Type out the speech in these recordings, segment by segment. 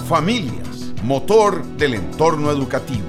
Familias, motor del entorno educativo.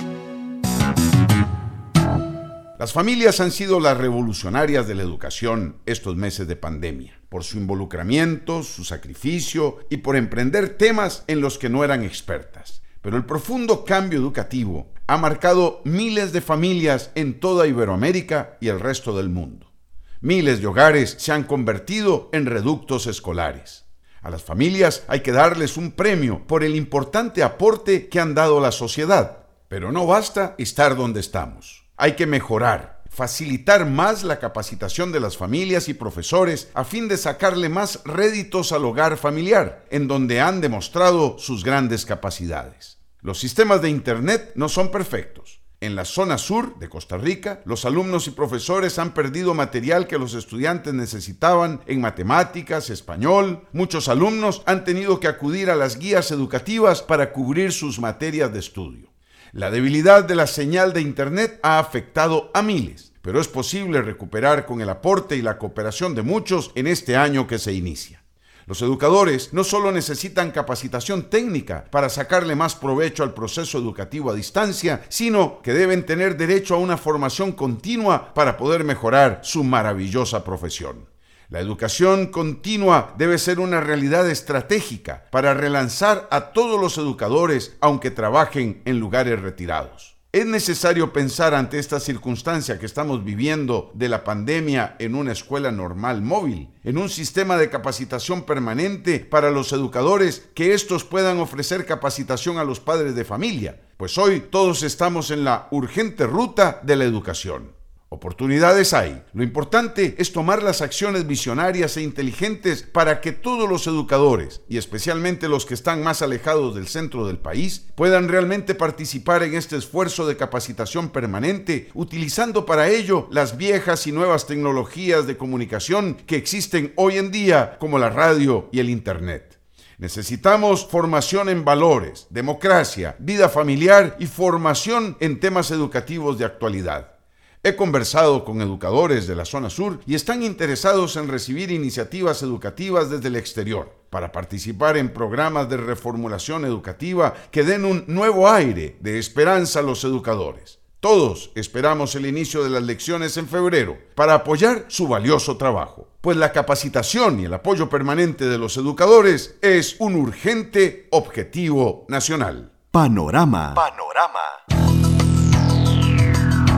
Las familias han sido las revolucionarias de la educación estos meses de pandemia, por su involucramiento, su sacrificio y por emprender temas en los que no eran expertas. Pero el profundo cambio educativo ha marcado miles de familias en toda Iberoamérica y el resto del mundo. Miles de hogares se han convertido en reductos escolares. A las familias hay que darles un premio por el importante aporte que han dado a la sociedad. Pero no basta estar donde estamos. Hay que mejorar, facilitar más la capacitación de las familias y profesores a fin de sacarle más réditos al hogar familiar, en donde han demostrado sus grandes capacidades. Los sistemas de Internet no son perfectos. En la zona sur de Costa Rica, los alumnos y profesores han perdido material que los estudiantes necesitaban en matemáticas, español. Muchos alumnos han tenido que acudir a las guías educativas para cubrir sus materias de estudio. La debilidad de la señal de Internet ha afectado a miles, pero es posible recuperar con el aporte y la cooperación de muchos en este año que se inicia. Los educadores no solo necesitan capacitación técnica para sacarle más provecho al proceso educativo a distancia, sino que deben tener derecho a una formación continua para poder mejorar su maravillosa profesión. La educación continua debe ser una realidad estratégica para relanzar a todos los educadores, aunque trabajen en lugares retirados. Es necesario pensar ante esta circunstancia que estamos viviendo de la pandemia en una escuela normal móvil, en un sistema de capacitación permanente para los educadores, que estos puedan ofrecer capacitación a los padres de familia, pues hoy todos estamos en la urgente ruta de la educación. Oportunidades hay. Lo importante es tomar las acciones visionarias e inteligentes para que todos los educadores, y especialmente los que están más alejados del centro del país, puedan realmente participar en este esfuerzo de capacitación permanente, utilizando para ello las viejas y nuevas tecnologías de comunicación que existen hoy en día, como la radio y el Internet. Necesitamos formación en valores, democracia, vida familiar y formación en temas educativos de actualidad. He conversado con educadores de la zona sur y están interesados en recibir iniciativas educativas desde el exterior para participar en programas de reformulación educativa que den un nuevo aire de esperanza a los educadores. Todos esperamos el inicio de las lecciones en febrero para apoyar su valioso trabajo, pues la capacitación y el apoyo permanente de los educadores es un urgente objetivo nacional. Panorama.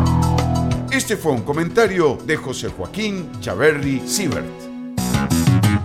Este fue un comentario de José Joaquín Chaverri Siebert.